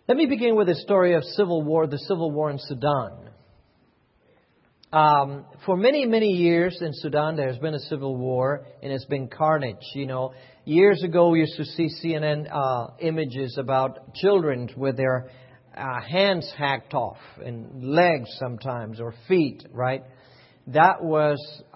Let me begin with the story of civil war, the civil war in Sudan. For many, many years in Sudan, there has been a civil war, and it's been carnage. You know, years ago, we used to see CNN images about children with their hands hacked off and legs sometimes, or feet. Right? That was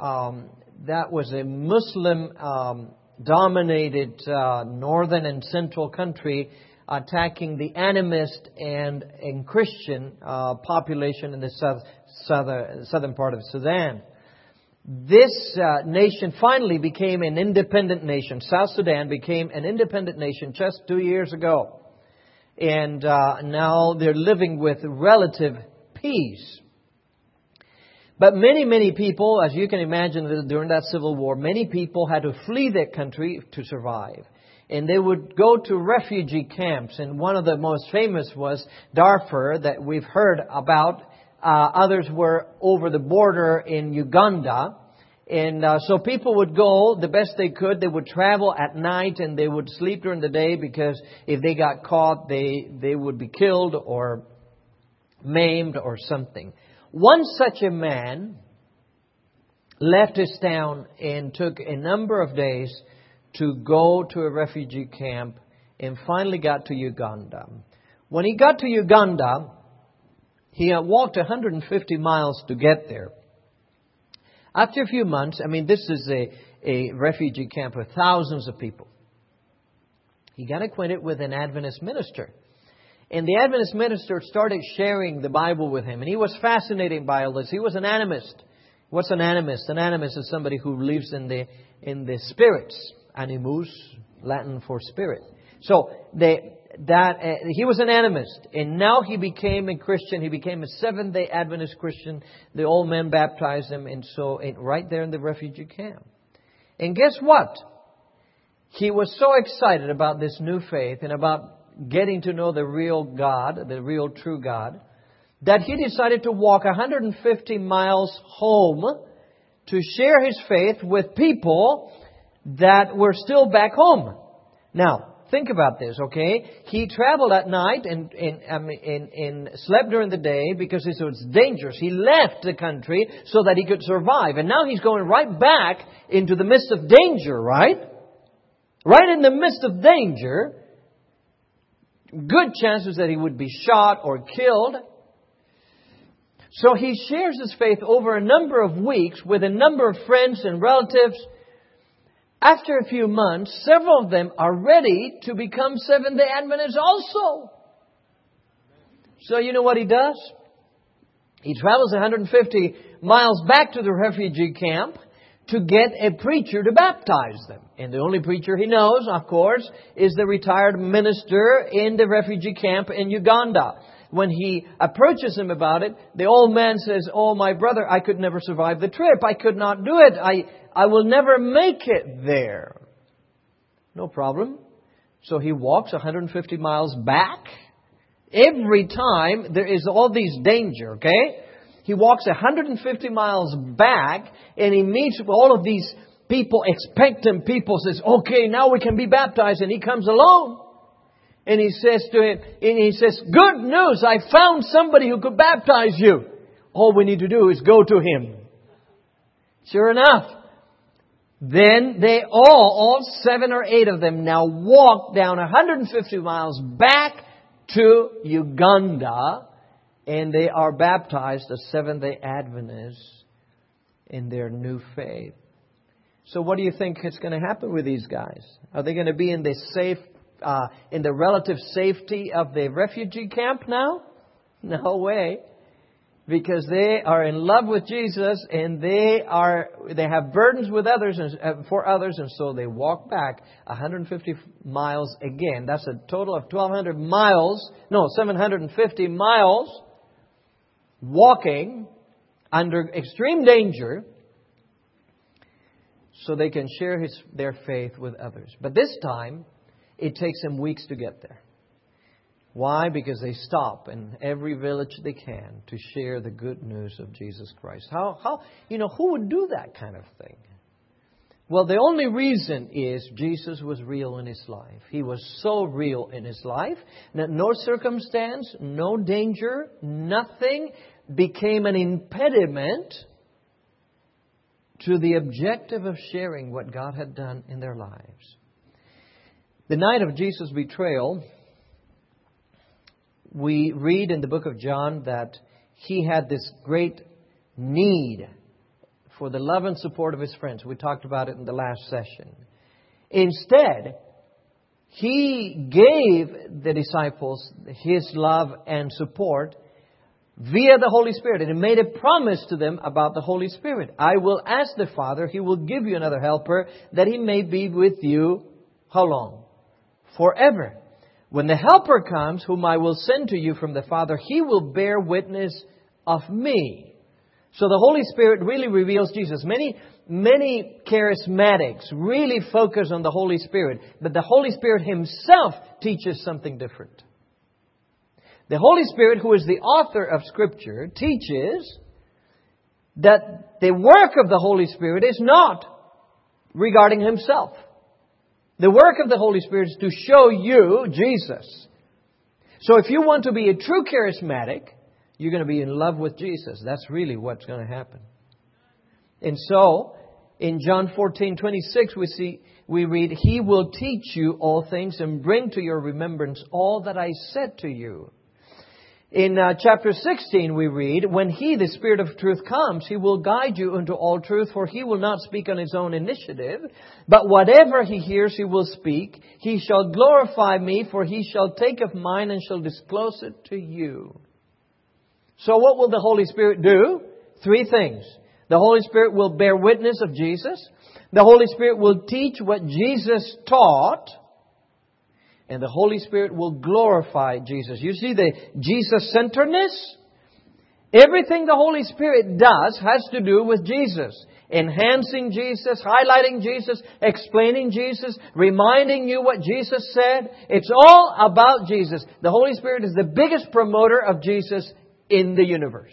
a Muslim dominated northern and central country attacking the animist and Christian population in the southern part of Sudan. This nation finally became an independent nation. South Sudan became an independent nation just 2 years ago. And now they're living with relative peace. But many, many people, as you can imagine, during that civil war, many people had to flee their country to survive. And they would go to refugee camps. And one of the most famous was Darfur, that we've heard about. Others were over the border in Uganda. And so people would go the best they could. They would travel at night and they would sleep during the day, because if they got caught, they would be killed or maimed or something. One such a man left his town and took a number of days to go to a refugee camp, and finally got to Uganda. When he got to Uganda, he had walked 150 miles to get there. After a few months, this is a refugee camp with thousands of people. He got acquainted with an Adventist minister. And the Adventist minister started sharing the Bible with him. And he was fascinated by all this. He was an animist. What's an animist? An animist is somebody who believes in the spirits. Animus, Latin for spirit. So he was an animist, and now he became a Christian. He became a Seventh-day Adventist Christian. The old man baptized him, and right there in the refugee camp. And guess what? He was so excited about this new faith and about getting to know the real God, the real true God, that he decided to walk 150 miles home to share his faith with people that were still back home. Now, think about this, okay? He traveled at night and slept during the day because it was dangerous. He left the country so that he could survive. And now he's going right back into the midst of danger, right? Right in the midst of danger. Good chances that he would be shot or killed. So he shares his faith over a number of weeks with a number of friends and relatives. After a few months, several of them are ready to become Seventh-day Adventists also. So you know what he does? He travels 150 miles back to the refugee camp to get a preacher to baptize them. And the only preacher he knows, of course, is the retired minister in the refugee camp in Uganda. When he approaches him about it, the old man says, "Oh, my brother, I could never survive the trip. I could not do it. I will never make it there." No problem. So he walks 150 miles back. Every time there is all these danger, okay? He walks 150 miles back and he meets with all of these people, expectant people, says, "Okay, now we can be baptized." And he comes alone. And he says to him, "Good news, I found somebody who could baptize you. All we need to do is go to him." Sure enough. Then they all 7 or 8 of them, now walk down 150 miles back to Uganda. And they are baptized as Seventh-day Adventists in their new faith. So what do you think is going to happen with these guys? Are they going to be in the relative safety of the refugee camp now? No way. Because they are in love with Jesus and they have burdens with others and for others, and so they walk back 150 miles again. That's a total of 750 miles walking under extreme danger so they can share their faith with others. But this time, it takes them weeks to get there. Why? Because they stop in every village they can to share the good news of Jesus Christ. Who would do that kind of thing? Well, the only reason is Jesus was real in His life. He was so real in His life that no circumstance, no danger, nothing became an impediment to the objective of sharing what God had done in their lives. The night of Jesus' betrayal, we read in the book of John that He had this great need for the love and support of His friends. We talked about it in the last session. Instead, He gave the disciples His love and support via the Holy Spirit. And He made a promise to them about the Holy Spirit. I will ask the Father, He will give you another helper, that He may be with you, how long? Forever. When the helper comes, whom I will send to you from the Father, He will bear witness of me. So the Holy Spirit really reveals Jesus. Many charismatics really focus on the Holy Spirit, but the Holy Spirit Himself teaches something different. The Holy Spirit, who is the author of Scripture, teaches that the work of the Holy Spirit is not regarding Himself. The work of the Holy Spirit is to show you Jesus. So if you want to be a true charismatic, you're going to be in love with Jesus. That's really what's going to happen. And so, in John 14:26, we read, He will teach you all things and bring to your remembrance all that I said to you. In chapter 16, we read, when He, the Spirit of truth, comes, He will guide you into all truth, for He will not speak on His own initiative, but whatever He hears, He will speak. He shall glorify Me, for He shall take of mine and shall disclose it to you. So what will the Holy Spirit do? 3 things. The Holy Spirit will bear witness of Jesus. The Holy Spirit will teach what Jesus taught. And the Holy Spirit will glorify Jesus. You see the Jesus-centeredness? Everything the Holy Spirit does has to do with Jesus. Enhancing Jesus, highlighting Jesus, explaining Jesus, reminding you what Jesus said. It's all about Jesus. The Holy Spirit is the biggest promoter of Jesus in the universe.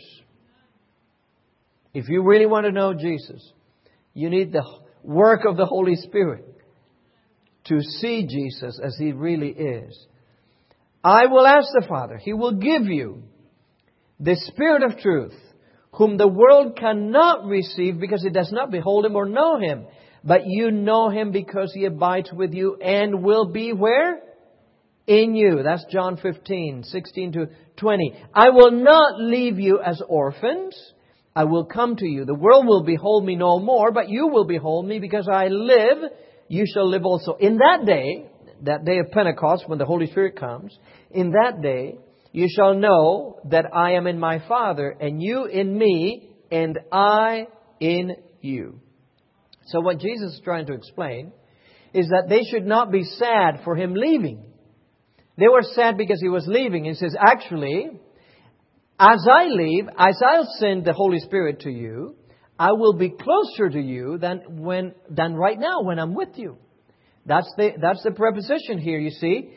If you really want to know Jesus, you need the work of the Holy Spirit to see Jesus as He really is. I will ask the Father, He will give you the Spirit of truth, whom the world cannot receive because it does not behold Him or know Him. But you know Him because He abides with you and will be where? In you. That's John 15:16-20. I will not leave you as orphans. I will come to you. The world will behold Me no more, but you will behold Me because I live. You shall live also. In that day of Pentecost, when the Holy Spirit comes, in that day, you shall know that I am in My Father, and you in Me, and I in you. So what Jesus is trying to explain is that they should not be sad for Him leaving. They were sad because He was leaving. He says, actually, as I leave, as I'll send the Holy Spirit to you, I will be closer to you than right now when I'm with you. That's the preposition here, you see.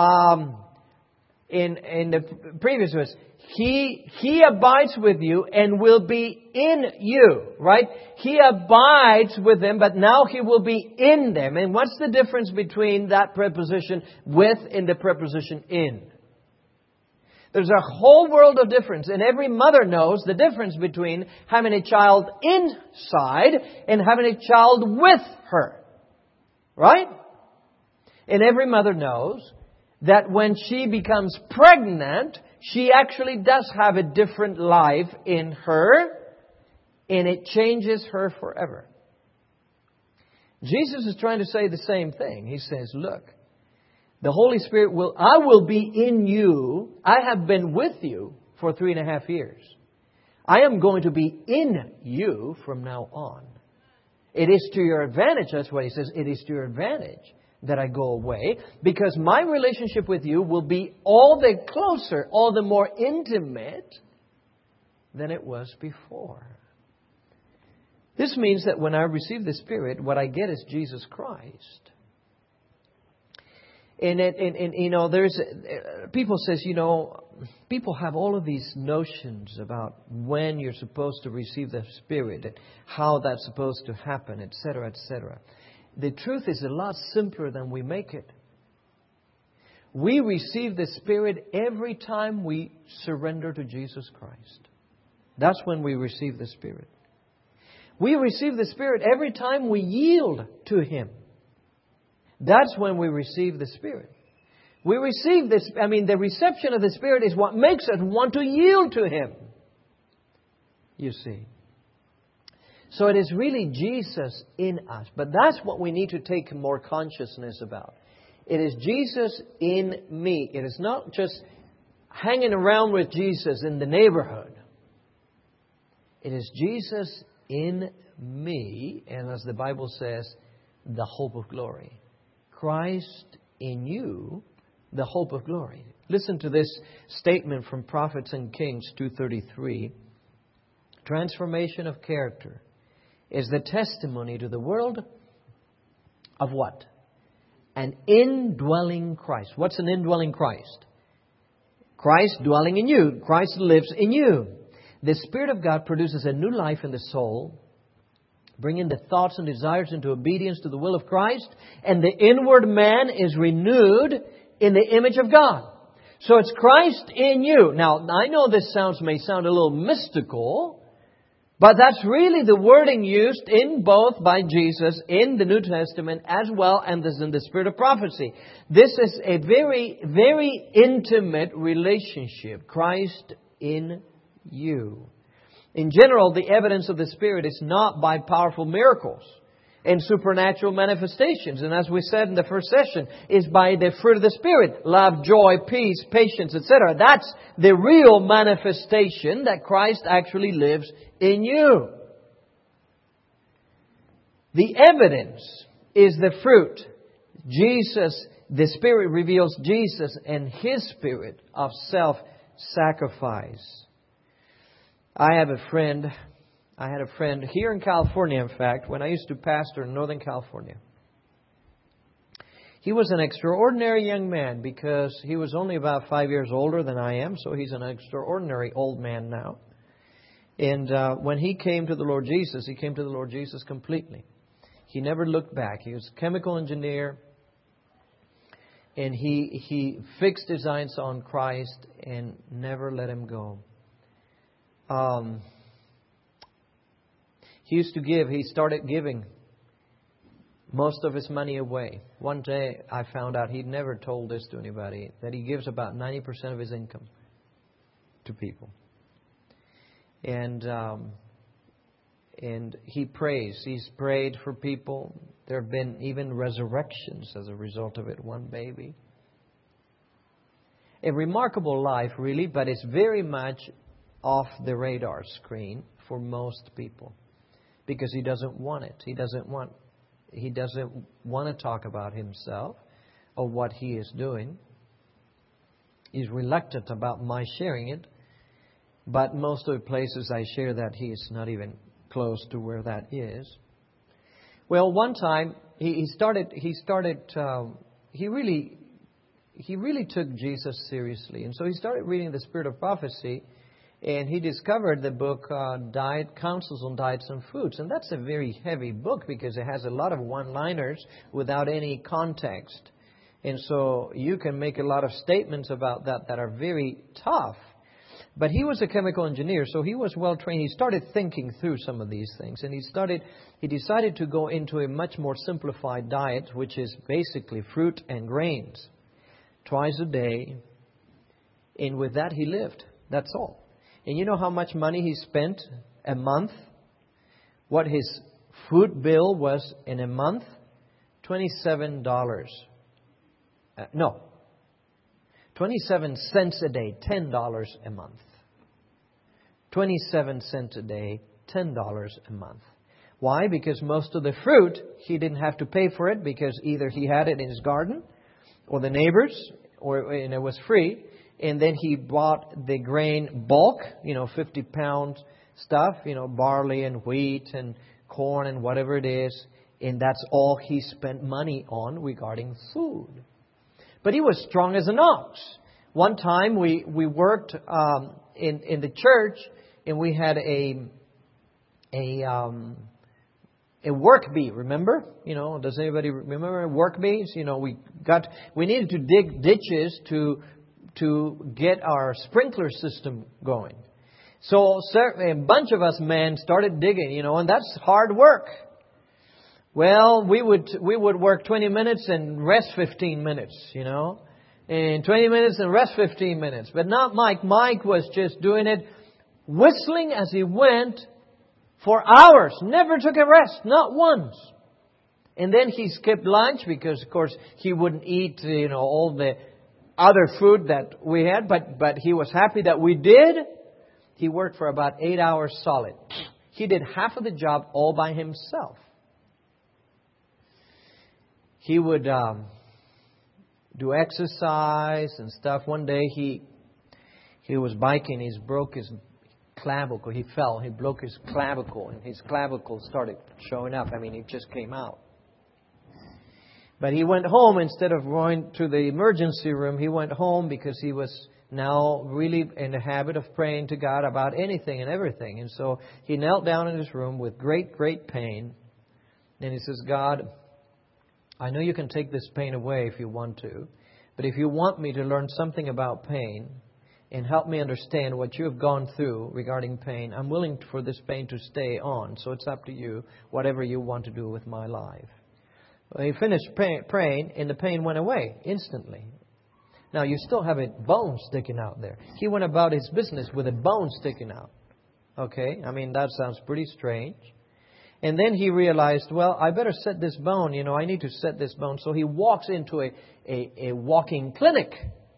In the previous verse, He abides with you and will be in you, right? He abides with them, but now He will be in them. And what's the difference between that preposition with and the preposition in? There's a whole world of difference, and every mother knows the difference between having a child inside and having a child with her. Right? And every mother knows that when she becomes pregnant, she actually does have a different life in her, and it changes her forever. Jesus is trying to say the same thing. He says, look, the Holy Spirit I will be in you. I have been with you for 3.5 years. I am going to be in you from now on. It is to your advantage, that's what He says, it is to your advantage that I go away, because my relationship with you will be all the closer, all the more intimate than it was before. This means that when I receive the Spirit, what I get is Jesus Christ. And you know, people says, you know, people have all of these notions about when you're supposed to receive the Spirit and how that's supposed to happen, etc., etc. The truth is a lot simpler than we make it. We receive the Spirit every time we surrender to Jesus Christ. That's when we receive the Spirit. We receive the Spirit every time we yield to Him. That's when we receive the Spirit. We receive this, the reception of the Spirit is what makes us want to yield to Him. You see. So it is really Jesus in us. But that's what we need to take more consciousness about. It is Jesus in me. It is not just hanging around with Jesus in the neighborhood. It is Jesus in me, and as the Bible says, the hope of glory. Christ in you, the hope of glory. Listen to this statement from Prophets and Kings 2:33. Transformation of character is the testimony to the world of what? An indwelling Christ. What's an indwelling Christ? Christ dwelling in you. Christ lives in you. The Spirit of God produces a new life in the soul, bringing the thoughts and desires into obedience to the will of Christ, and the inward man is renewed in the image of God. So it's Christ in you. Now, I know this may sound a little mystical, but that's really the wording used in both by Jesus in the New Testament as well as in the spirit of prophecy. This is a very, very intimate relationship. Christ in you. In general, the evidence of the Spirit is not by powerful miracles and supernatural manifestations. And as we said in the first session, is by the fruit of the Spirit. Love, joy, peace, patience, etc. That's the real manifestation that Christ actually lives in you. The evidence is the fruit. Jesus, the Spirit reveals Jesus and His spirit of self-sacrifice. I had a friend here in California, in fact, when I used to pastor in Northern California. He was an extraordinary young man because he was only about 5 years older than I am, so he's an extraordinary old man now. And when he came to the Lord Jesus, he came to the Lord Jesus completely. He never looked back. He was a chemical engineer, and he fixed his eyes on Christ and never let Him go. He used to give. He started giving most of his money away. One day I found out he'd never told this to anybody, that he gives about 90% of his income to people. And he prays. He's prayed for people. There have been even resurrections as a result of it. One baby. A remarkable life, really, but it's very much off the radar screen for most people, because he doesn't want it. He doesn't want to talk about himself or what he is doing. He's reluctant about my sharing it, but most of the places I share that, he is not even close to where that is. Well, one time he really took Jesus seriously, and so he started reading the Spirit of Prophecy. And he discovered the book Diet Counsels on Diets and Foods. And that's a very heavy book because it has a lot of one-liners without any context. And so you can make a lot of statements about that are very tough. But he was a chemical engineer, so he was well trained. He started thinking through some of these things. And he decided to go into a much more simplified diet, which is basically fruit and grains, twice a day. And with that he lived. That's all. And you know how much money he spent a month? What his food bill was in a month? $27. 27 cents a day, $10 a month. 27 cents a day, $10 a month. Why? Because most of the fruit, he didn't have to pay for it because either he had it in his garden or the neighbors, and it was free. And then he bought the grain bulk, 50-pound stuff, barley and wheat and corn and whatever it is. And that's all he spent money on regarding food. But he was strong as an ox. One time we worked in the church, and we had a work bee. Remember? Does anybody remember work bees? We needed to dig ditches to get our sprinkler system going. So a bunch of us men started digging, and that's hard work. Well, we would work 20 minutes and rest 15 minutes, and 20 minutes and rest 15 minutes. But not Mike. Mike was just doing it, whistling as he went for hours. Never took a rest, not once. And then he skipped lunch because, of course, he wouldn't eat, all the other food that we had. But he was happy that we did. He worked for about 8 hours solid. He did half of the job all by himself. He would do exercise and stuff. One day he was biking. He broke his clavicle. He fell. He broke his clavicle, and his clavicle started showing up. It just came out. But he went home instead of going to the emergency room. He went home because he was now really in the habit of praying to God about anything and everything. And so he knelt down in his room with great, great pain. And he says, God, I know you can take this pain away if you want to. But if you want me to learn something about pain and help me understand what you have gone through regarding pain, I'm willing for this pain to stay on. So it's up to you, whatever you want to do with my life. Well, he finished praying, and the pain went away instantly. Now, you still have a bone sticking out there. He went about his business with a bone sticking out. Okay? That sounds pretty strange. And then he realized, well, I better set this bone. I need to set this bone. So he walks into a walking clinic.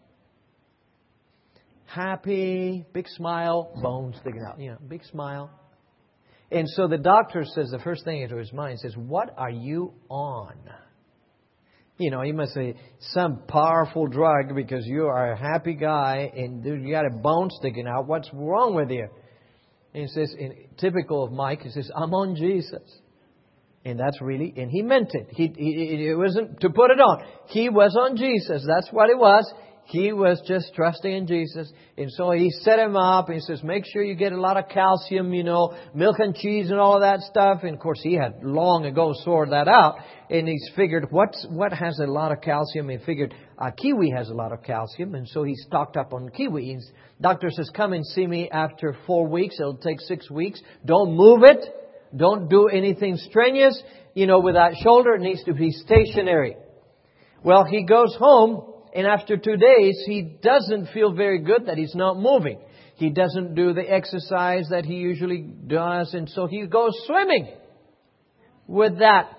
Happy, big smile, bone sticking out. Big smile. And so the doctor says, the first thing into his mind says, what are you on? He must say, some powerful drug because you are a happy guy and you got a bone sticking out. What's wrong with you? And he says, typical of Mike, he says, I'm on Jesus. And that's really, and he meant it. It wasn't to put it on. He was on Jesus. That's what it was. He was just trusting in Jesus. And so he set him up and he says, make sure you get a lot of calcium, milk and cheese and all of that stuff. And of course, he had long ago sorted that out. And he's figured, what has a lot of calcium? He figured, kiwi has a lot of calcium. And so he stocked up on kiwi. His doctor says, come and see me after 4 weeks. It'll take 6 weeks. Don't move it. Don't do anything strenuous. With that shoulder, it needs to be stationary. Well, he goes home. And after 2 days, he doesn't feel very good that he's not moving. He doesn't do the exercise that he usually does. And so he goes swimming with that,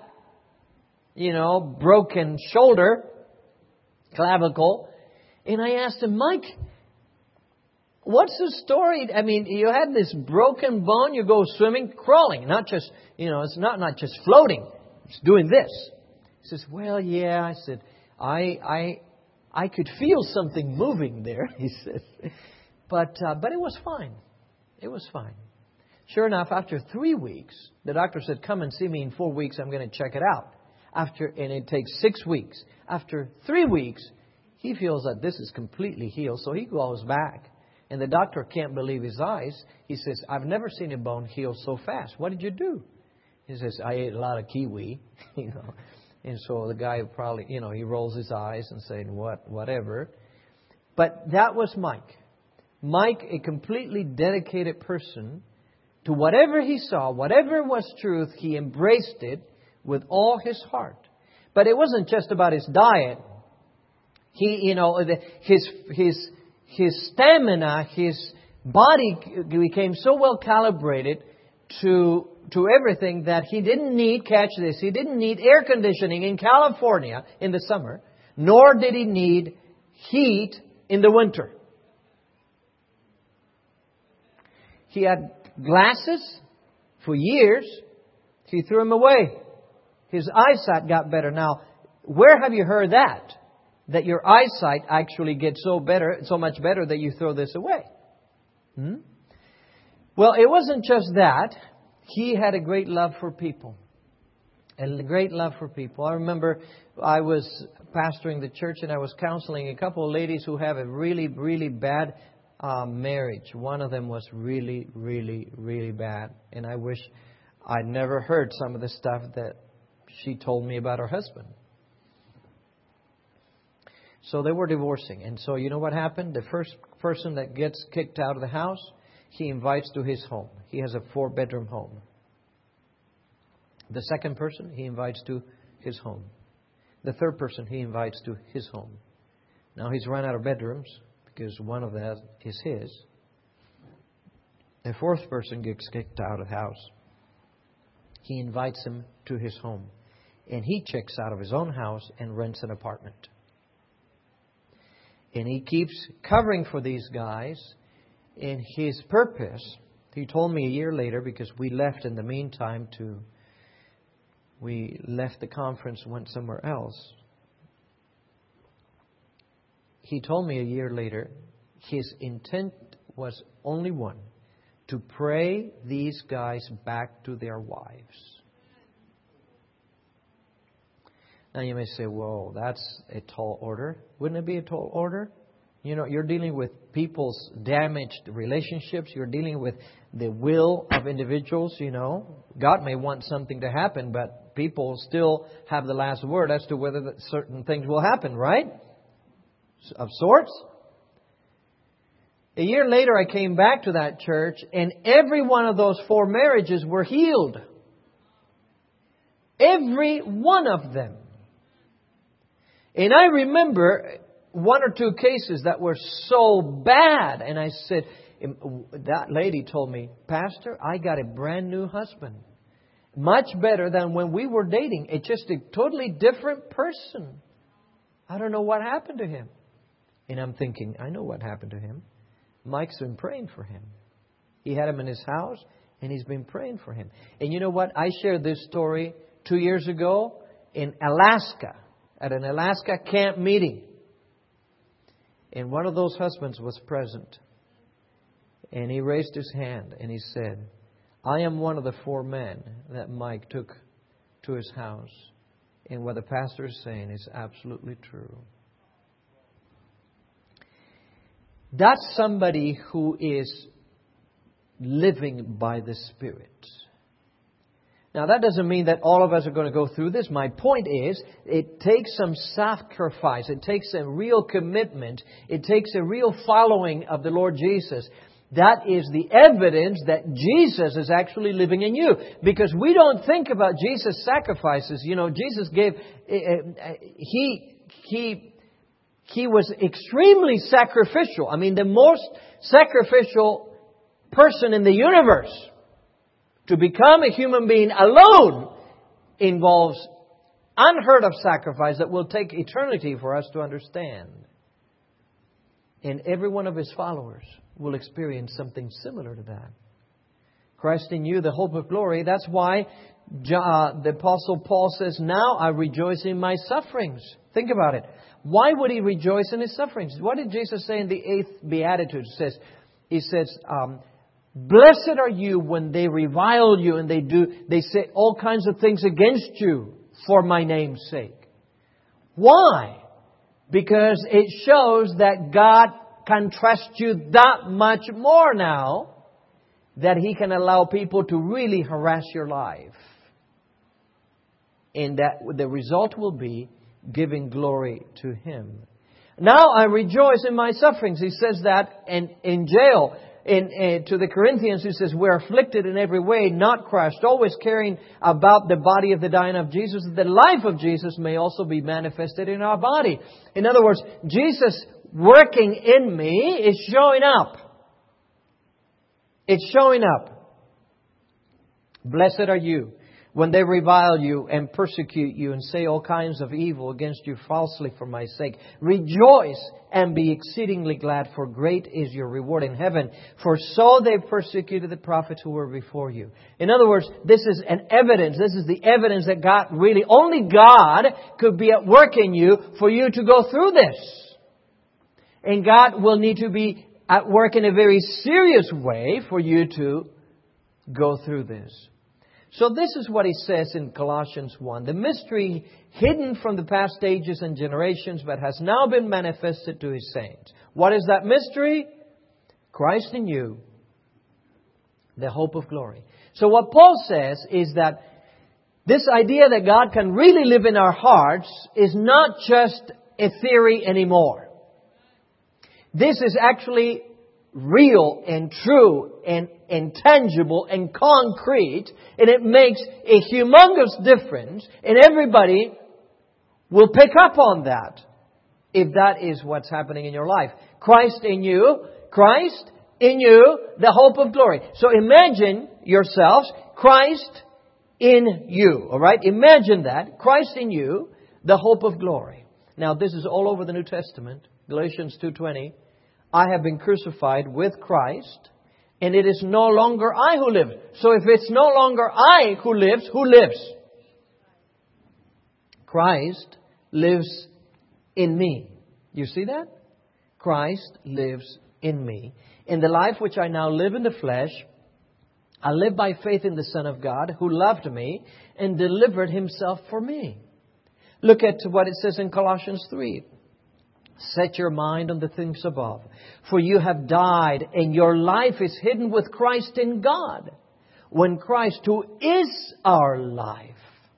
broken shoulder, clavicle. And I asked him, Mike, what's the story? You had this broken bone. You go swimming, crawling, not just, it's not just floating. It's doing this. He says, well, yeah. I said, I could feel something moving there, he says. But it was fine. It was fine. Sure enough, after 3 weeks, the doctor said, come and see me in 4 weeks. I'm going to check it out. And it takes 6 weeks. After 3 weeks, he feels that this is completely healed. So he goes back. And the doctor can't believe his eyes. He says, I've never seen a bone heal so fast. What did you do? He says, I ate a lot of kiwi, And so the guy probably, he rolls his eyes and saying, whatever. But that was Mike. Mike, a completely dedicated person to whatever he saw, whatever was truth, he embraced it with all his heart. But it wasn't just about his diet. He, his stamina, his body became so well calibrated to everything that he didn't need, catch this, he didn't need air conditioning in California in the summer, nor did he need heat in the winter. He had glasses for years. He threw them away. His eyesight got better. Now, where have you heard that? That your eyesight actually gets so much better that you throw this away? Well, it wasn't just that. He had a great love for people. A great love for people. I remember I was pastoring the church and I was counseling a couple of ladies who have a really, really bad marriage. One of them was really, really, really bad. And I wish I'd never heard some of the stuff that she told me about her husband. So they were divorcing. And so you know what happened? The first person that gets kicked out of the house, he invites to his home. He has a 4-bedroom home. The second person, he invites to his home. The third person, he invites to his home. Now he's run out of bedrooms because one of them is his. The fourth person gets kicked out of the house. He invites him to his home. And he checks out of his own house and rents an apartment. And he keeps covering for these guys in his purpose. He told me a year later, because we left in the meantime we left the conference, went somewhere else. He told me a year later, his intent was only one, to pray these guys back to their wives. Now you may say, whoa, that's a tall order. Wouldn't it be a tall order? You know, you're dealing with people's damaged relationships. You're dealing with the will of individuals, you know. God may want something to happen, but people still have the last word as to whether certain things will happen, right? Of sorts. A year later, I came back to that church, and every one of those 4 marriages were healed. Every one of them. And I remember 1 or 2 cases that were so bad. And I said, that lady told me, Pastor, I got a brand new husband. Much better than when we were dating. It's just a totally different person. I don't know what happened to him. And I'm thinking, I know what happened to him. Mike's been praying for him. He had him in his house and he's been praying for him. And you know what? I shared this story 2 years ago in Alaska, at an Alaska camp meeting. And one of those husbands was present. And he raised his hand and he said, I am one of the 4 men that Mike took to his house. And what the pastor is saying is absolutely true. That's somebody who is living by the Spirit. Now, that doesn't mean that all of us are going to go through this. My point is, it takes some sacrifice. It takes a real commitment. It takes a real following of the Lord Jesus. That is the evidence that Jesus is actually living in you. Because we don't think about Jesus' sacrifices. You know, Jesus gave... He was extremely sacrificial. I mean, the most sacrificial person in the universe. To become a human being alone involves unheard of sacrifice that will take eternity for us to understand. And every one of His followers will experience something similar to that. Christ in you, the hope of glory. That's why the Apostle Paul says, now I rejoice in my sufferings. Think about it. Why would he rejoice in his sufferings? What did Jesus say in the 8th Beatitude? He says, blessed are you when they revile you and they say all kinds of things against you for my name's sake. Why? Because it shows that God can trust you that much more now that He can allow people to really harass your life. And that the result will be giving glory to Him. Now I rejoice in my sufferings. He says that in jail. To the Corinthians, he says, we're afflicted in every way, not crushed, always carrying about the body of the dying of Jesus, that the life of Jesus may also be manifested in our body. In other words, Jesus working in me is showing up. It's showing up. Blessed are you when they revile you and persecute you and say all kinds of evil against you falsely for my sake. Rejoice and be exceedingly glad, for great is your reward in heaven. For so they persecuted the prophets who were before you. In other words, this is an evidence. This is the evidence that God really, only God could be at work in you for you to go through this. And God will need to be at work in a very serious way for you to go through this. So this is what he says in Colossians 1. The mystery hidden from the past ages and generations, but has now been manifested to His saints. What is that mystery? Christ in you, the hope of glory. So what Paul says is that this idea that God can really live in our hearts is not just a theory anymore. This is actually real and true and tangible and concrete, and it makes a humongous difference, and everybody will pick up on that if that is what's happening in your life. Christ in you, the hope of glory. So imagine yourselves, Christ in you. All right? Imagine that. Christ in you, the hope of glory. Now, this is all over the New Testament. Galatians 2:20. I have been crucified with Christ, and it is no longer I who live. So if it's no longer I who lives, who lives? Christ lives in me. You see that? Christ lives in me. In the life which I now live in the flesh, I live by faith in the Son of God, who loved me and delivered Himself for me. Look at what it says in Colossians 3. Set your mind on the things above, for you have died, and your life is hidden with Christ in God. When Christ, who is our life,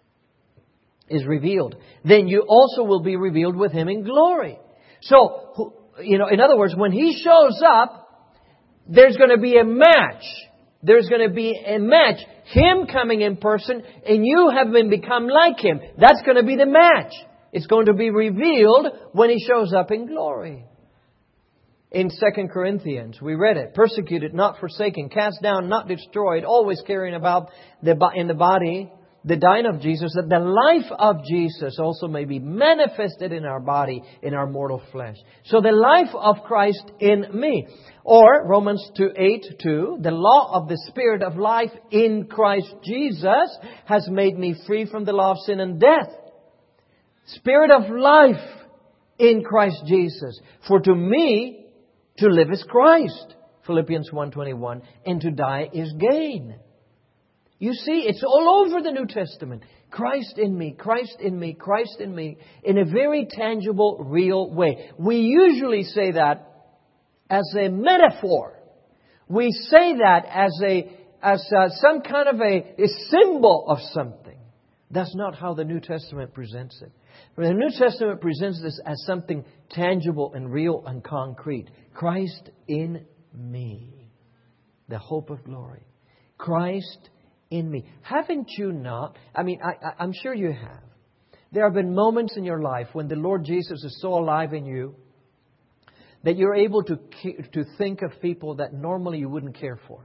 is revealed, then you also will be revealed with Him in glory. So, in other words, when He shows up, there's going to be a match. There's going to be a match. Him coming in person, and you have become like Him. That's going to be the match. It's going to be revealed when He shows up in glory. In 2 Corinthians, we read it. Persecuted, not forsaken. Cast down, not destroyed. Always carrying about in the body the dying of Jesus, that the life of Jesus also may be manifested in our body, in our mortal flesh. So the life of Christ in me. Or Romans 8:2, the law of the Spirit of life in Christ Jesus has made me free from the law of sin and death. Spirit of life in Christ Jesus. For to me, to live is Christ. Philippians 1:21. And to die is gain. You see, it's all over the New Testament. Christ in me, Christ in me, Christ in me, in a very tangible, real way. We usually say that as a metaphor. We say that as some kind of a symbol of something. That's not how the New Testament presents it. The New Testament presents this as something tangible and real and concrete. Christ in me, the hope of glory. Christ in me. Haven't you not? I'm sure you have. There have been moments in your life when the Lord Jesus is so alive in you that you're able to think of people that normally you wouldn't care for.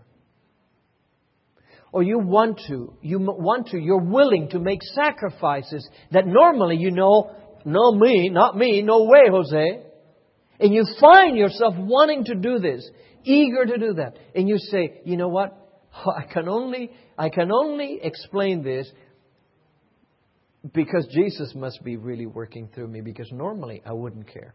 Or you're willing to make sacrifices that normally no me, not me, no way, Jose. And you find yourself wanting to do this, eager to do that. And you say, you know what? I can only explain this because Jesus must be really working through me, because normally I wouldn't care.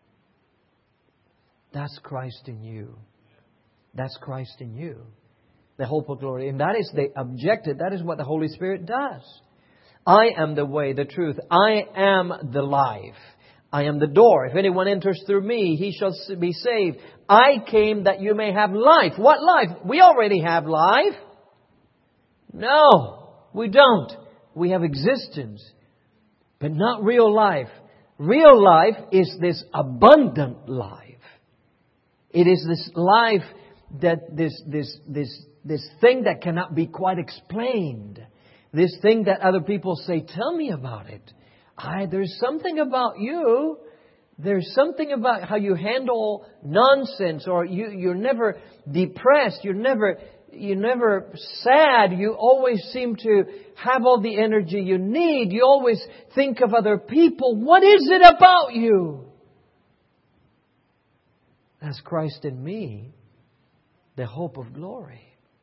That's Christ in you. That's Christ in you. The hope of glory. And that is the objective. That is what the Holy Spirit does. I am the way, the truth. I am the life. I am the door. If anyone enters through me, he shall be saved. I came that you may have life. What life? We already have life. No, we don't. We have existence, but not real life. Real life is this abundant life. It is this life that this thing that cannot be quite explained. This thing that other people say, tell me about it. There's something about you. There's something about how you handle nonsense, or you're never depressed. You're never sad. You always seem to have all the energy you need. You always think of other people. What is it about you? That's Christ in me, the hope of glory.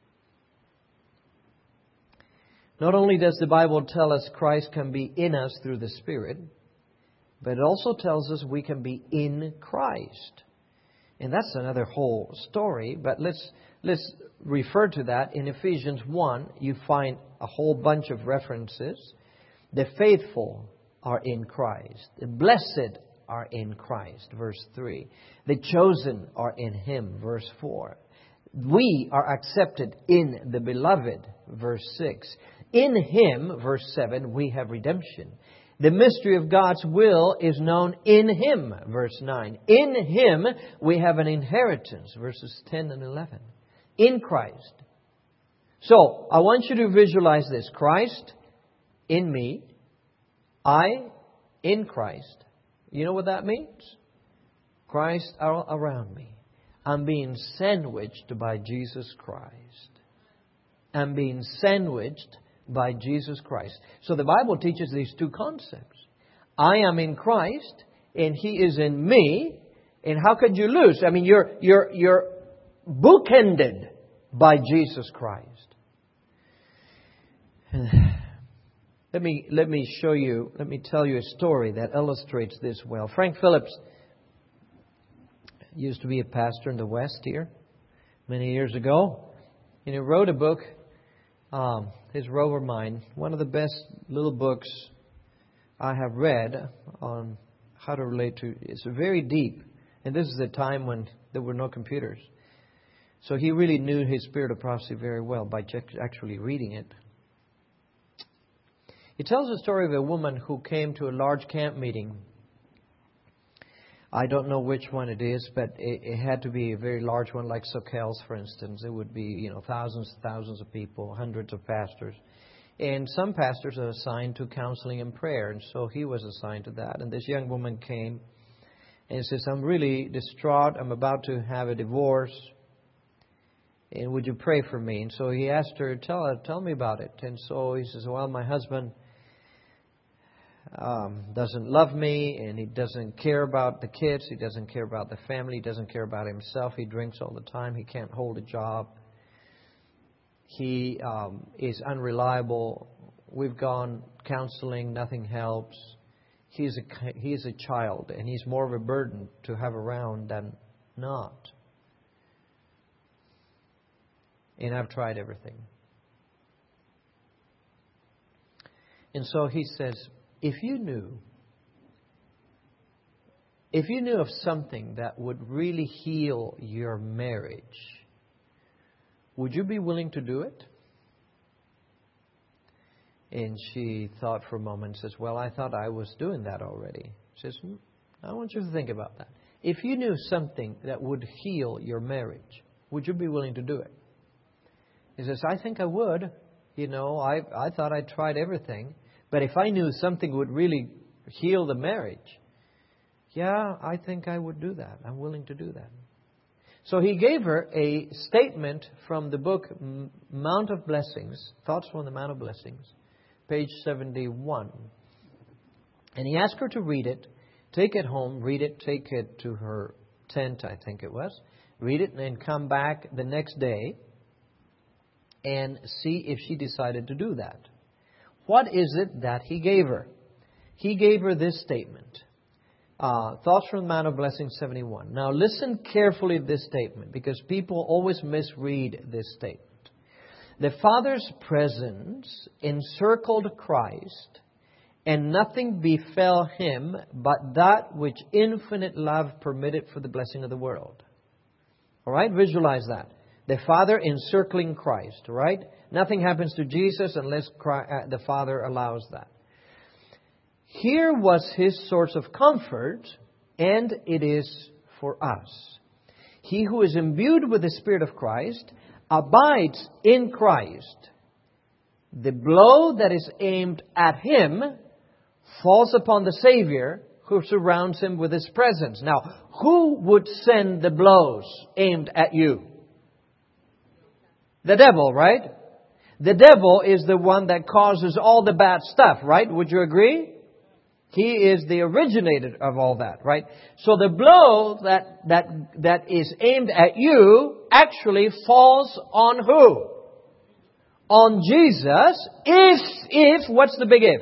Not only does the Bible tell us Christ can be in us through the Spirit, but it also tells us we can be in Christ. And that's another whole story, but let's refer to that. In Ephesians 1, you find a whole bunch of references. The faithful are in Christ. The blessed are in Christ, verse 3. The chosen are in Him, verse 4. We are accepted in the Beloved, verse 6. In Him, verse 7, we have redemption. The mystery of God's will is known in Him, verse 9. In Him we have an inheritance, verses 10 and 11. In Christ. So, I want you to visualize this. Christ in me. I in Christ. You know what that means? Christ around me. I'm being sandwiched by Jesus Christ. I'm being sandwiched by Jesus Christ. So the Bible teaches these two concepts. I am in Christ and He is in me. And how could you lose? I mean, you're bookended by Jesus Christ. Let me tell you a story that illustrates this well. Frank Phillips used to be a pastor in the West here many years ago. And he wrote a book, his Rover Mind, one of the best little books I have read on how to relate to. It's very deep. And this is a time when there were no computers. So he really knew his spirit of prophecy very well by actually reading it. He tells the story of a woman who came to a large camp meeting. I don't know which one it is, but it had to be a very large one, like Sokel's, for instance. It would be, thousands and thousands of people, hundreds of pastors. And some pastors are assigned to counseling and prayer, and so he was assigned to that. And this young woman came and says, I'm really distraught. I'm about to have a divorce. And would you pray for me? And so he asked her, tell me about it. And so he says, well, my husband doesn't love me, and he doesn't care about the kids. He doesn't care about the family. He doesn't care about himself. He drinks all the time. He can't hold a job. He is unreliable. We've gone counseling. Nothing helps. He's a child, and he's more of a burden to have around than not. And I've tried everything. And so he says, if you knew of something that would really heal your marriage, would you be willing to do it? And she thought for a moment and says, well, I thought I was doing that already. She says, I want you to think about that. If you knew something that would heal your marriage, would you be willing to do it? He says, I think I would. I thought I tried everything. But if I knew something would really heal the marriage, yeah, I think I would do that. I'm willing to do that. So he gave her a statement from the book Mount of Blessings, Thoughts from the Mount of Blessings, page 71. And he asked her to read it, take it home, read it, take it to her tent, I think it was, read it, and then come back the next day and see if she decided to do that. What is it that he gave her? He gave her this statement. Thoughts from the Mount of Blessings 71. Now listen carefully to this statement, because people always misread this statement. The Father's presence encircled Christ, and nothing befell Him but that which infinite love permitted for the blessing of the world. All right? Visualize that. The Father encircling Christ, right? Nothing happens to Jesus unless the Father allows that. Here was His source of comfort, and it is for us. He who is imbued with the Spirit of Christ abides in Christ. The blow that is aimed at him falls upon the Savior, who surrounds him with His presence. Now, who would send the blows aimed at you? The devil, right? The devil is the one that causes all the bad stuff, right? Would you agree? He is the originator of all that, right? So the blow that is aimed at you actually falls on who? On Jesus. If what's the big if?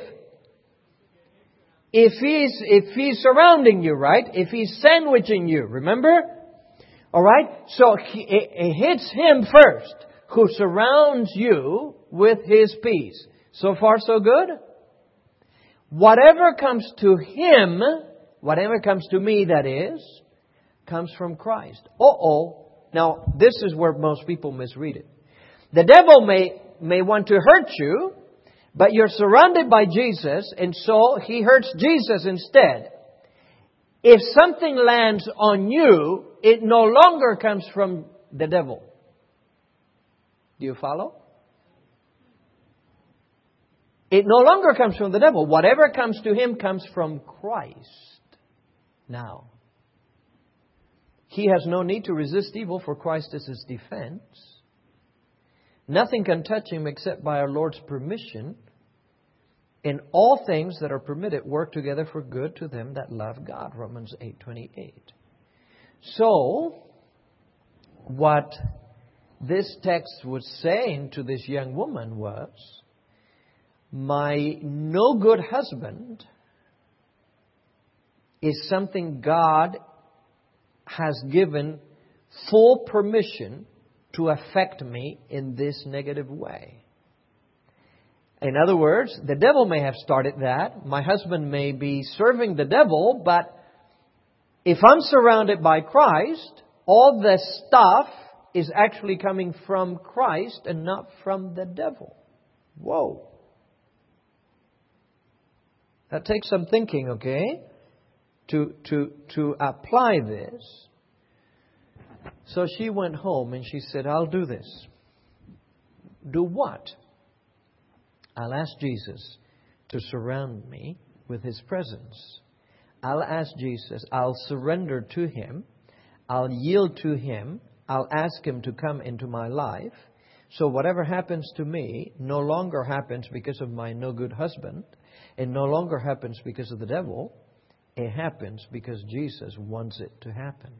If He's surrounding you, right? If He's sandwiching you, remember? All right? So it hits him first, who surrounds you with His peace. So far, so good? Whatever comes to him, whatever comes to me, that is, comes from Christ. Now, this is where most people misread it. The devil may want to hurt you, but you're surrounded by Jesus, and so he hurts Jesus instead. If something lands on you, it no longer comes from the devil. Do you follow? It no longer comes from the devil. Whatever comes to him comes from Christ. Now, he has no need to resist evil, for Christ is his defense. Nothing can touch him except by our Lord's permission. And all things that are permitted work together for good to them that love God. Romans 8:28. So, what this text was saying to this young woman was, my no good husband is something God has given full permission to affect me in this negative way. In other words, the devil may have started that. My husband may be serving the devil, but if I'm surrounded by Christ, all the stuff is actually coming from Christ and not from the devil. Whoa. That takes some thinking, okay, to apply this. So she went home and she said, I'll do this. Do what? I'll ask Jesus to surround me with His presence. I'll ask Jesus. I'll surrender to Him. I'll yield to Him. I'll ask Him to come into my life. So whatever happens to me no longer happens because of my no good husband. It no longer happens because of the devil. It happens because Jesus wants it to happen.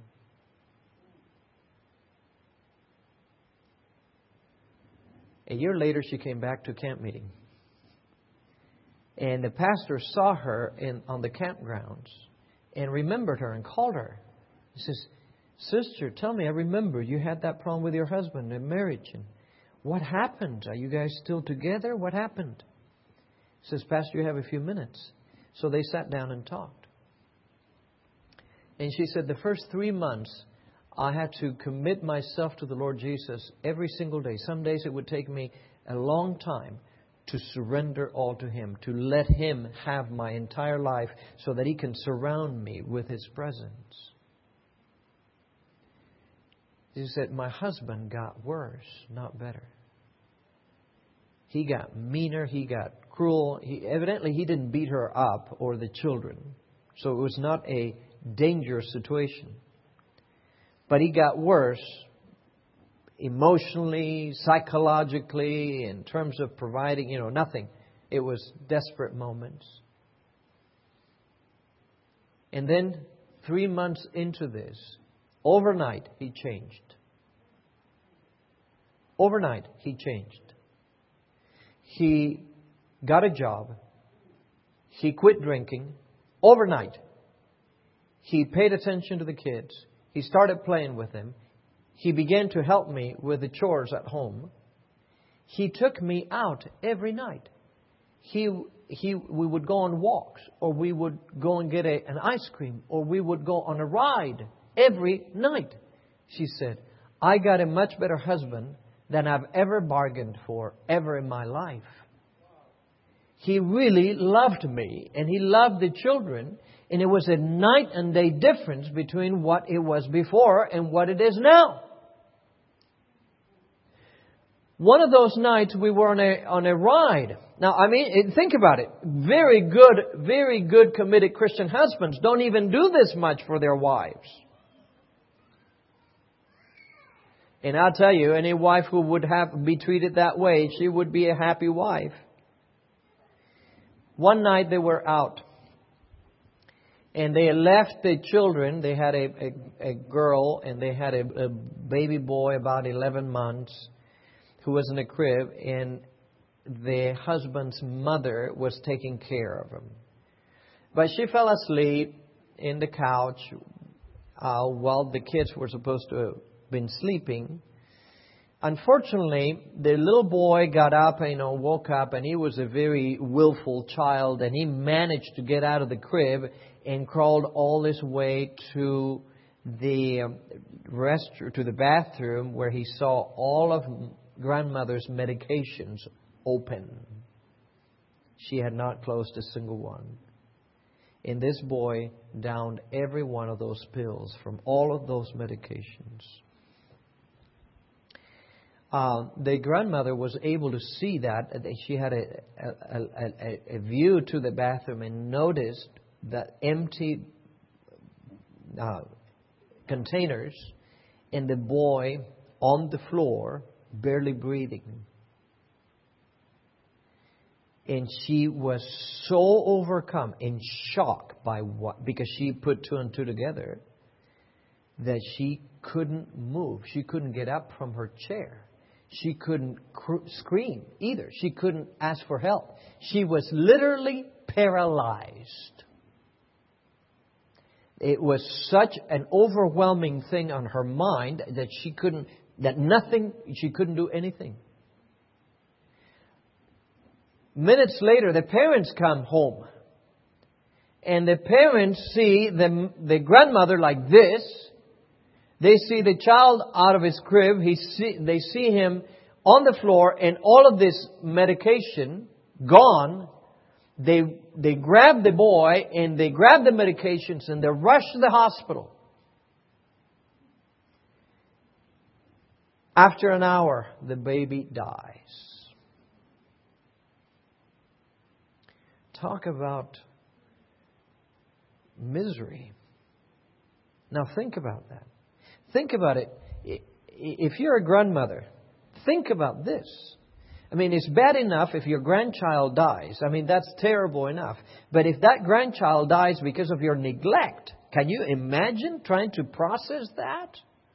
A year later, she came back to camp meeting. And the pastor saw her on the campgrounds and remembered her and called her. He says, Sister, tell me, I remember you had that problem with your husband in marriage. And what happened? Are you guys still together? What happened? He says, Pastor, you have a few minutes. So they sat down and talked. And she said, the first 3 months, I had to commit myself to the Lord Jesus every single day. Some days it would take me a long time to surrender all to Him, to let Him have my entire life so that He can surround me with His presence. She said, my husband got worse, not better. He got meaner, he got cruel. Evidently, he didn't beat her up or the children. So it was not a dangerous situation. But he got worse emotionally, psychologically, in terms of providing, nothing. It was desperate moments. And then 3 months into this, overnight, he changed. Overnight, he changed. He got a job. He quit drinking. Overnight, he paid attention to the kids. He started playing with them. He began to help me with the chores at home. He took me out every night. We would go on walks, or we would go and get an ice cream, or we would go on a ride every night. She said, I got a much better husband than I've ever bargained for ever in my life. He really loved me, and he loved the children, and it was a night and day difference between what it was before and what it is now. One of those nights we were on a ride. Now, think about it. Very good committed Christian husbands don't even do this much for their wives. And I'll tell you, any wife who would be treated that way, she would be a happy wife. One night they were out. And they left the children. They had a girl and they had a baby boy about 11 months who was in a crib. And the husband's mother was taking care of him. But she fell asleep in the couch. while the kids were supposed to have been sleeping. Unfortunately, the little boy got up, woke up, and he was a very willful child, and he managed to get out of the crib and crawled all his way to the to the bathroom, where he saw all of grandmother's medications open. She had not closed a single one. And this boy downed every one of those pills from all of those medications. The grandmother was able to see that. She had a view to the bathroom and noticed that empty containers and the boy on the floor, barely breathing. And she was so overcome, in shock by because she put two and two together, that she couldn't move. She couldn't get up from her chair. She couldn't scream either. She couldn't ask for help. She was literally paralyzed. It was such an overwhelming thing on her mind that she couldn't do anything. Minutes later, the parents come home. And the parents see the grandmother like this. They see the child out of his crib. They see him on the floor and all of this medication gone. They grab the boy and they grab the medications and they rush to the hospital. After an hour, the baby dies. Talk about misery. Now think about that. Think about it. If you're a grandmother, think about this. I mean, it's bad enough if your grandchild dies. I mean, that's terrible enough. But if that grandchild dies because of your neglect, can you imagine trying to process that?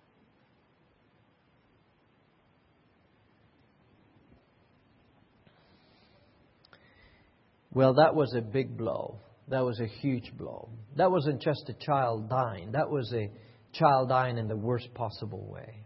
Well, that was a big blow. That was a huge blow. That wasn't just a child dying. That was a child dying in the worst possible way.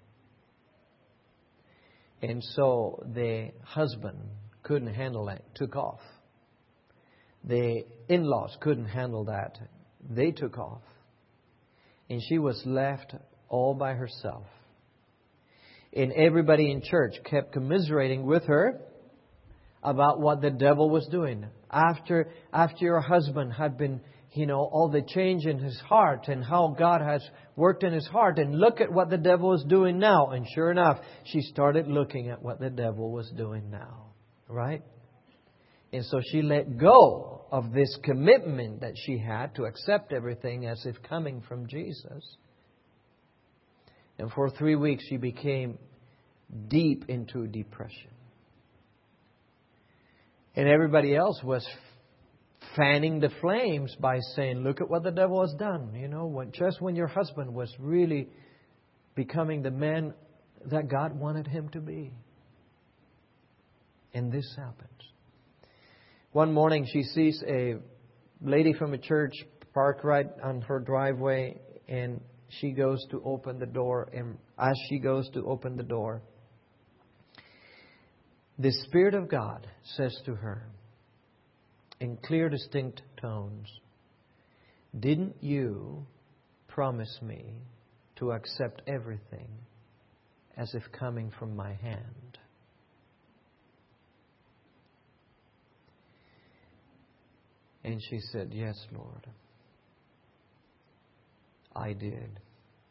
And so the husband couldn't handle it, took off. The in-laws couldn't handle that. They took off. And she was left all by herself. And everybody in church kept commiserating with her about what the devil was doing. After your husband had been, all the change in his heart and how God has worked in his heart. And look at what the devil is doing now. And sure enough, she started looking at what the devil was doing now. Right? And so she let go of this commitment that she had to accept everything as if coming from Jesus. And for 3 weeks, she became deep into depression. And everybody else was fanning the flames by saying, look at what the devil has done. Just when your husband was really becoming the man that God wanted him to be. And this happens. One morning she sees a lady from a church parked right on her driveway, and she goes to open the door. And as she goes to open the door, the Spirit of God says to her in clear, distinct tones, didn't you promise me to accept everything as if coming from my hand? And she said, yes, Lord, I did.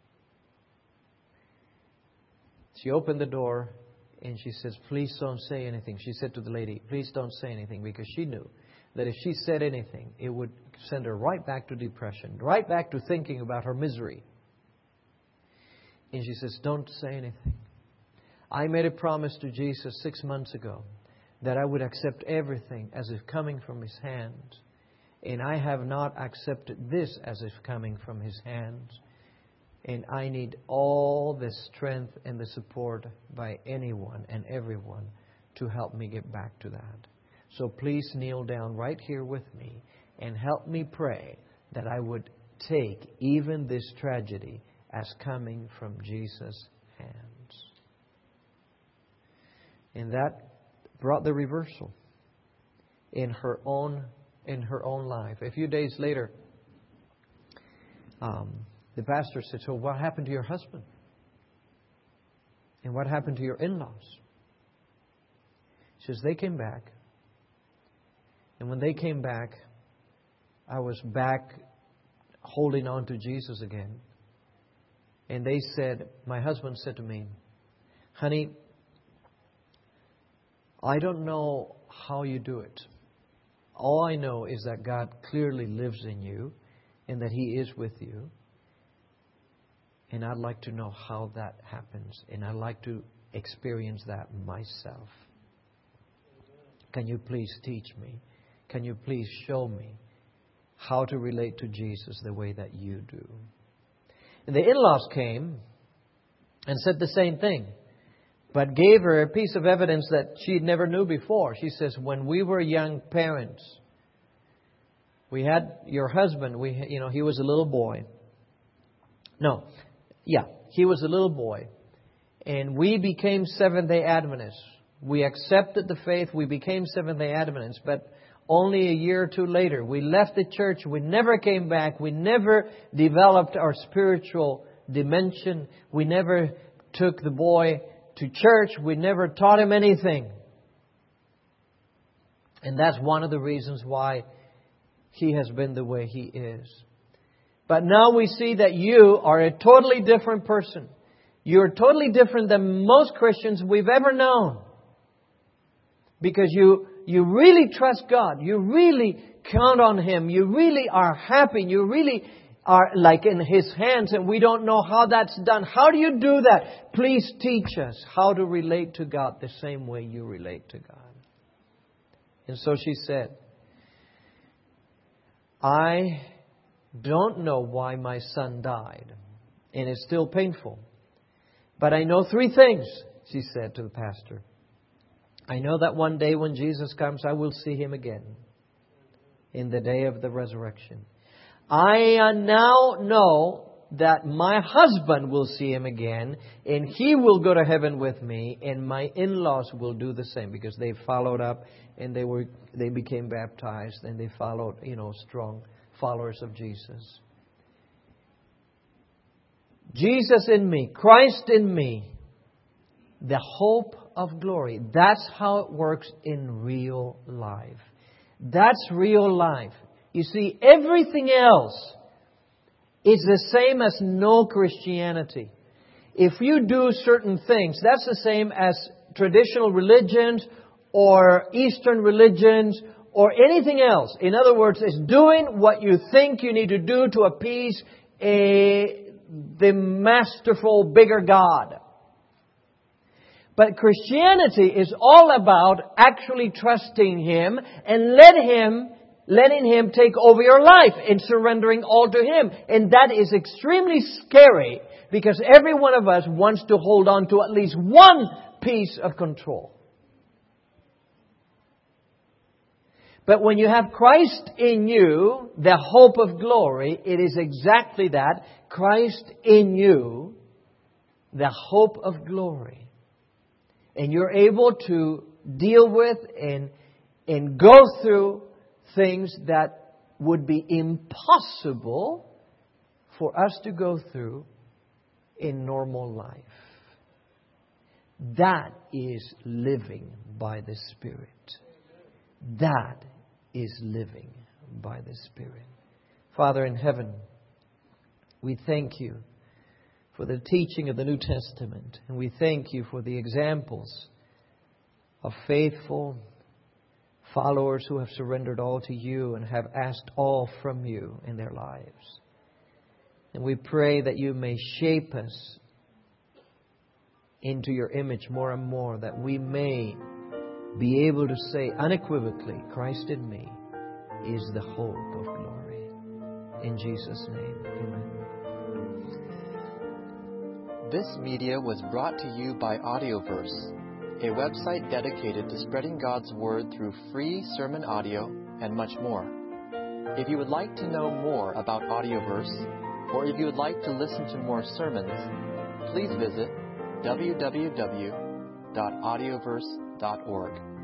She opened the door. And she says, please don't say anything. She said to the lady, please don't say anything. Because she knew that if she said anything, it would send her right back to depression. Right back to thinking about her misery. And she says, don't say anything. I made a promise to Jesus 6 months ago that I would accept everything as if coming from His hands. And I have not accepted this as if coming from His hands. And I need all the strength and the support by anyone and everyone to help me get back to that. So please kneel down right here with me and help me pray that I would take even this tragedy as coming from Jesus' hands. And that brought the reversal in her own life. A few days later, the pastor said, "So what happened to your husband? And what happened to your in-laws?" She says, "They came back. And when they came back, I was back holding on to Jesus again. And they said, my husband said to me, 'Honey, I don't know how you do it. All I know is that God clearly lives in you and that He is with you. And I'd like to know how that happens. And I'd like to experience that myself. Can you please teach me? Can you please show me how to relate to Jesus the way that you do?' And the in-laws came and said the same thing, but gave her a piece of evidence that she never knew before. She says, when we were young parents, we had your husband, he was a little boy. He was a little boy. And we became Seventh-day Adventists. We accepted the faith. We became Seventh-day Adventists. But only a year or two later, we left the church. We never came back. We never developed our spiritual dimension. We never took the boy to church. We never taught him anything. And that's one of the reasons why he has been the way he is. But now we see that you are a totally different person. You're totally different than most Christians we've ever known. Because you really trust God. You really count on Him. You really are happy. You really are like in His hands, and we don't know how that's done. How do you do that? Please teach us how to relate to God the same way you relate to God. And so she said, I don't know why my son died, and it's still painful. But I know 3 things, she said to the pastor. I know that one day when Jesus comes, I will see Him again in the day of the resurrection. I now know that my husband will see Him again, and he will go to heaven with me, and my in-laws will do the same, because they followed up and they became baptized, and they followed, strong followers of Jesus. Jesus in me, Christ in me, the hope of glory. That's how it works in real life. That's real life. You see, everything else is the same as no Christianity. If you do certain things, that's the same as traditional religions or Eastern religions or anything else. In other words, it's doing what you think you need to do to appease the masterful, bigger God. But Christianity is all about actually trusting Him and letting Him take over your life and surrendering all to Him. And that is extremely scary, because every one of us wants to hold on to at least one piece of control. But when you have Christ in you, the hope of glory, it is exactly that. Christ in you, the hope of glory. And you're able to deal with and go through things that would be impossible for us to go through in normal life. That is living by the Spirit. That is living by the Spirit. Father in heaven, we thank You for the teaching of the New Testament. And we thank You for the examples of faithful followers who have surrendered all to You and have asked all from You in their lives. And we pray that You may shape us into Your image more and more, that we may be able to say unequivocally, Christ in me is the hope of glory. In Jesus' name, amen. This media was brought to you by Audioverse, a website dedicated to spreading God's Word through free sermon audio and much more. If you would like to know more about Audioverse, or if you would like to listen to more sermons, please visit www.audioverse.org.